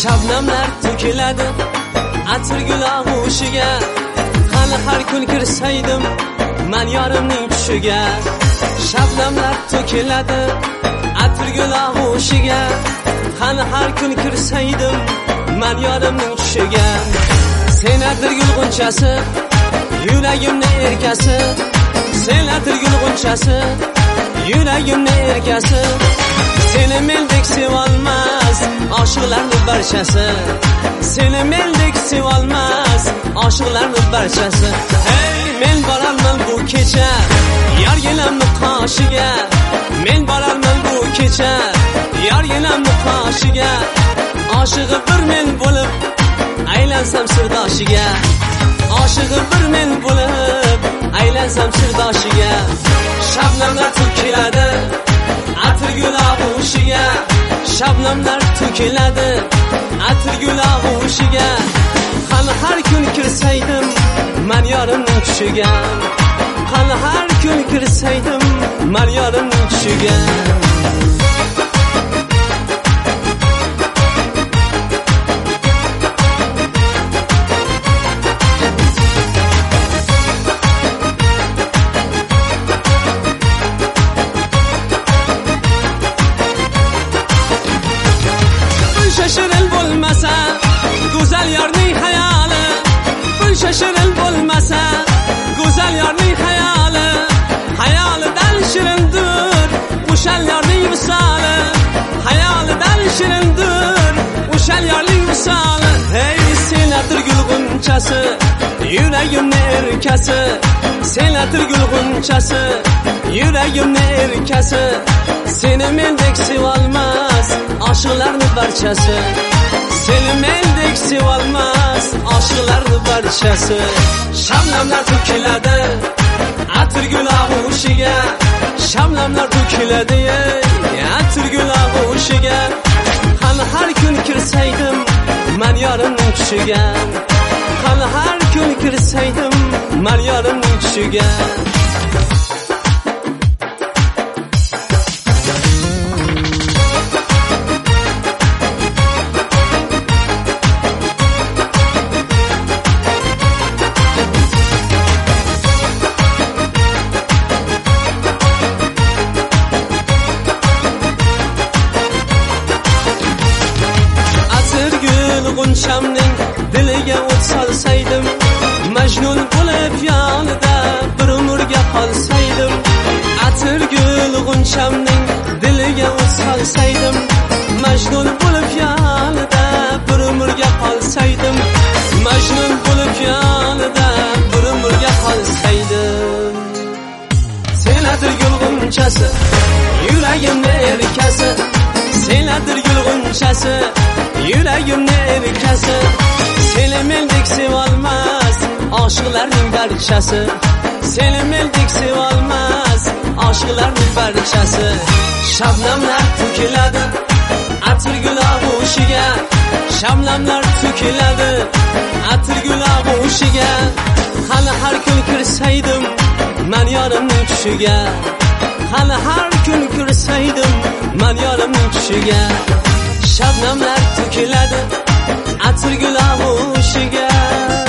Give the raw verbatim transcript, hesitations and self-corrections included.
shabnamlar to'kiladi atir gul og'ushiga, qani har kun kirsaydim man yorimning tushiga. Shabnamlar to'kiladi atir gul og'ushiga, qani har kun kirsaydim man yorimning tushiga. Sen atir gul g'unchasi, yuragimni erkasi, sen atir gul g'unchasi, yuragimni erkasi. Seni mendek sevolmas oshiqlarning barchasi, seni mendek sevolmas oshiqlarning barchasi. Hey, men borarman bu kecha yorginamni qoshiga, men borarman bu kecha yorginamni qoshiga. Oshig'i bir men bo'lib aylansam sirdoshiga, oshig'i bir men bo'lib aylansam sirdoshiga. Shabnamlar to'kiladi atir gul og'ushiga, shabnamlar to'kiladi atir gul og'ushiga. Qani har kun kirsaydim man yorimning tushiga, qani har kun kirsaydim man yorimning tushiga. Shirin bo'lmasa go'zal yorning hayoli, buncha shirin bo'lmasa go'zal yorning hayoli. Hayolidan shirindir o'sha yorning visoli, hayolidan shirindir o'sha yorning visoli. Hey, sen atir gul g'unchasi, yuragimni erkasi, sen atir gul g'unchasi, yuragimni erkasi. Seni mendek sevolmas oshiqlarning barchasi, seni mendek sevolmas oshiqlarning barchasi. Shabnamlar to'kiladi atir gul og'ushiga, shabnamlar to'kiladi atir gul og'ushiga. Qani har kun kirsaydim man yorimning tushiga, qani har kun kirsaydim man yorimning tushiga. G'unchamning diliga o't solsaydim, majnun bo'lib yonida bir umrga qolsaydim. Atir gul g'unchamning diliga o't solsaydim, majnun bo'lib yonida bir umrga qolsaydim, majnun bo'lib yonida bir umrga qolsaydim. Sen atir gul g'unchasi, yuragimni erkasi, sen atir gul g'unchasi, yuragimni erkasi. Seni mendek sevolmas oshiqlarning barchasi, seni mendek sevolmas oshiqlarning barchasi. Shabnamlar to'kiladi atir gul og'ushiga, shabnamlar to'kiladi atir gul og'ushiga. Qani har kun kirsaydim man yorimning tushiga, qani har kun kirsaydim man yorimning tushiga. Shabnamlar to'kiladi atir gul og'ushiga.